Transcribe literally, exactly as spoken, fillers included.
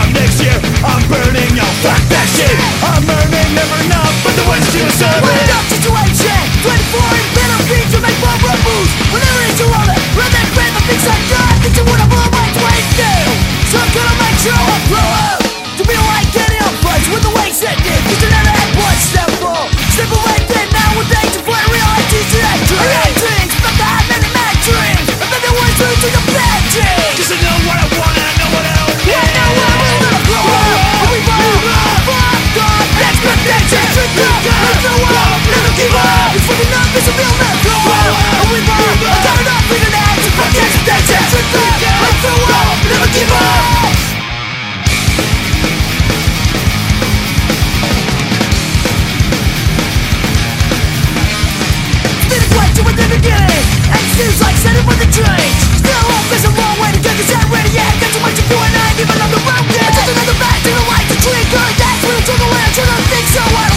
time next year I'm burning out, fuck that shit. I'm earning never enough, but the ones to serve What it. a tough situation, twenty-four and better beat to make more moves. Whenever it's a roller, run that grave, the things I got, think you wanna blow my twenty-two. So I'm gonna make sure I blow up to be like any of us with the ways that did. Cause you never had one step full. Step away then nowadays to play reality to that dream. I got dreams, but I have many mad dreams. And then there was through to the bad dreams. Cause I know what I want and I know what I don't need. Yeah, I know what I want, I'm gonna grow up. And we roll up, fuck off, expectations. Trick up, let's go up, never give up. It's fucking up, it's a real man, grow up. And we roll up, I got it up, figured out. Fuck expectations, trick up, let's go up, never give up. Seems like setting with the trains. Still up, there's a long way to go, cause I'm ready, yeah. Got too much to do and I ain't even on the road yet. Just another back to the light, the tree, good, that's when I took away, I should've think so, I don't